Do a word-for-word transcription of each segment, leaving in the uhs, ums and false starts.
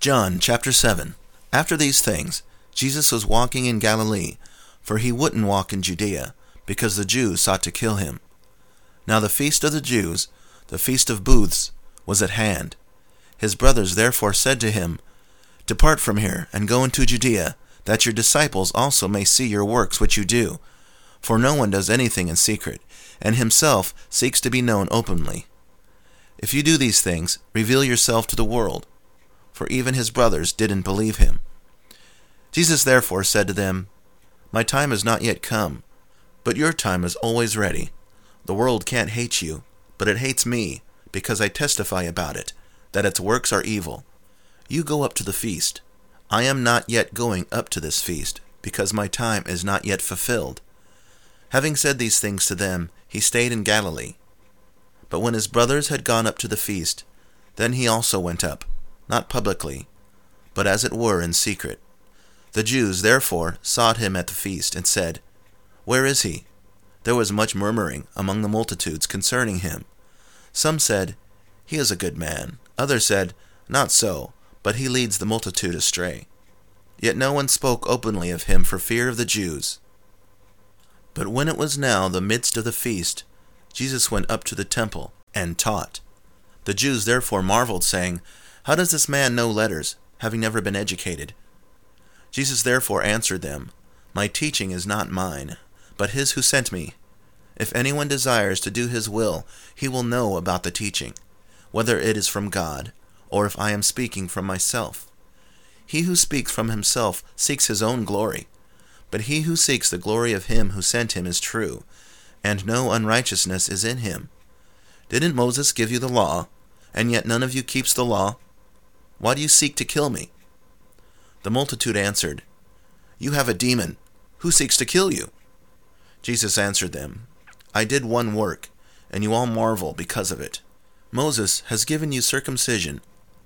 John chapter seven. After these things, Jesus was walking in Galilee, for he wouldn't walk in Judea, because the Jews sought to kill him. Now the feast of the Jews, the feast of booths, was at hand. His brothers therefore said to him, Depart from here, and go into Judea, that your disciples also may see your works which you do. For no one does anything in secret, and himself seeks to be known openly. If you do these things, reveal yourself to the world. For even his brothers didn't believe him. Jesus therefore said to them, My time is not yet come, but your time is always ready. The world can't hate you, but it hates me, because I testify about it, that its works are evil. You go up to the feast. I am not yet going up to this feast, because my time is not yet fulfilled. Having said these things to them, he stayed in Galilee. But when his brothers had gone up to the feast, then he also went up, not publicly, but as it were in secret. The Jews therefore sought him at the feast, and said, Where is he? There was much murmuring among the multitudes concerning him. Some said, He is a good man. Others said, Not so, but he leads the multitude astray. Yet no one spoke openly of him for fear of the Jews. But when it was now the midst of the feast, Jesus went up to the temple, and taught. The Jews therefore marveled, saying, How does this man know letters, having never been educated? Jesus therefore answered them, My teaching is not mine, but his who sent me. If anyone desires to do his will, he will know about the teaching, whether it is from God, or if I am speaking from myself. He who speaks from himself seeks his own glory, but he who seeks the glory of him who sent him is true, and no unrighteousness is in him. Didn't Moses give you the law, and yet none of you keeps the law? Why do you seek to kill me? The multitude answered, You have a demon. Who seeks to kill you? Jesus answered them, I did one work, and you all marvel because of it. Moses has given you circumcision,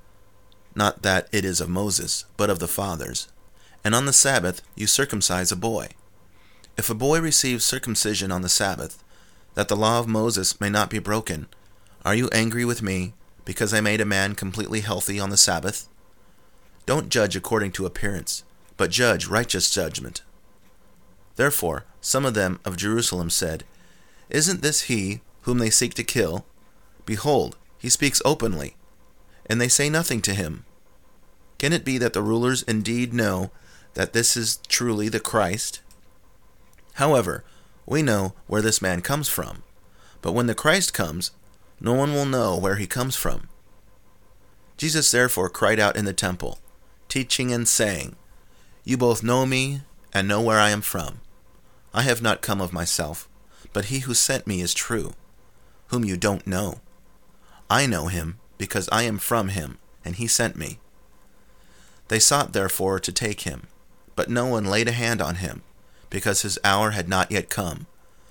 not that it is of Moses, but of the fathers. And on the Sabbath you circumcise a boy. If a boy receives circumcision on the Sabbath, that the law of Moses may not be broken, are you angry with me, because I made a man completely healthy on the Sabbath? Don't judge according to appearance, but judge righteous judgment. Therefore some of them of Jerusalem said, Isn't this he whom they seek to kill? Behold, he speaks openly, and they say nothing to him. Can it be that the rulers indeed know that this is truly the Christ? However, we know where this man comes from, but when the Christ comes, no one will know where he comes from. Jesus therefore cried out in the temple, teaching and saying, You both know me, and know where I am from. I have not come of myself, but he who sent me is true, whom you don't know. I know him, because I am from him, and he sent me. They sought therefore to take him, but no one laid a hand on him, because his hour had not yet come.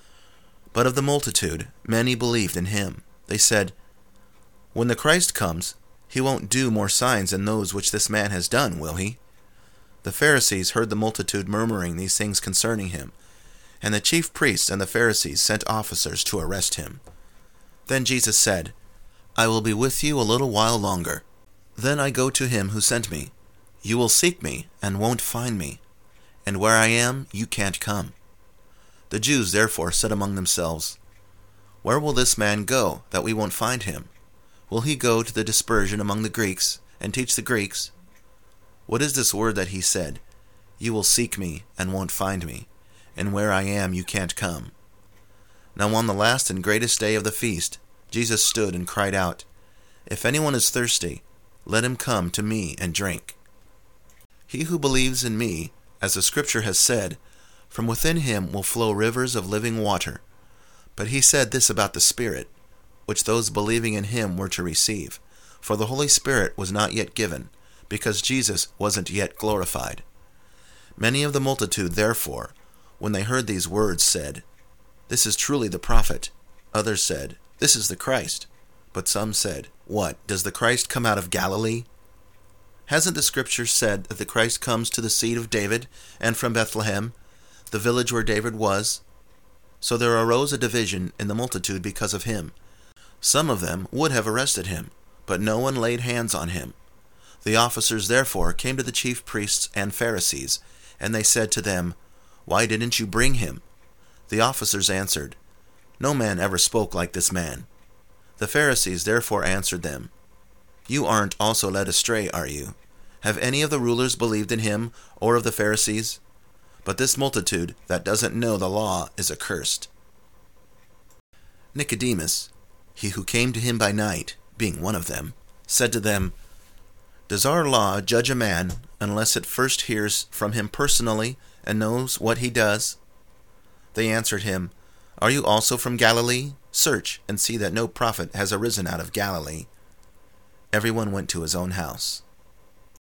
But of the multitude many believed in him. They said, When the Christ comes, he won't do more signs than those which this man has done, will he? The Pharisees heard the multitude murmuring these things concerning him, and the chief priests and the Pharisees sent officers to arrest him. Then Jesus said, I will be with you a little while longer. Then I go to him who sent me. You will seek me, and won't find me, and where I am you can't come. The Jews therefore said among themselves, Where will this man go, that we won't find him? Will he go to the dispersion among the Greeks, and teach the Greeks? What is this word that he said, You will seek me, and won't find me, and where I am you can't come? Now on the last and greatest day of the feast, Jesus stood and cried out, If anyone is thirsty, let him come to me and drink. He who believes in me, as the Scripture has said, from within him will flow rivers of living water. But he said this about the Spirit, which those believing in him were to receive, for the Holy Spirit was not yet given, because Jesus wasn't yet glorified. Many of the multitude, therefore, when they heard these words, said, This is truly the prophet. Others said, This is the Christ. But some said, What, does the Christ come out of Galilee? Hasn't the Scripture said that the Christ comes to the seed of David, and from Bethlehem, the village where David was? So there arose a division in the multitude because of him. Some of them would have arrested him, but no one laid hands on him. The officers therefore came to the chief priests and Pharisees, and they said to them, "Why didn't you bring him?" The officers answered, "No man ever spoke like this man." The Pharisees therefore answered them, "You aren't also led astray, are you? Have any of the rulers believed in him, or of the Pharisees? But this multitude that doesn't know the law is accursed." Nicodemus, he who came to him by night, being one of them, said to them, "Does our law judge a man unless it first hears from him personally and knows what he does?" They answered him, "Are you also from Galilee? Search and see that no prophet has arisen out of Galilee." Everyone went to his own house.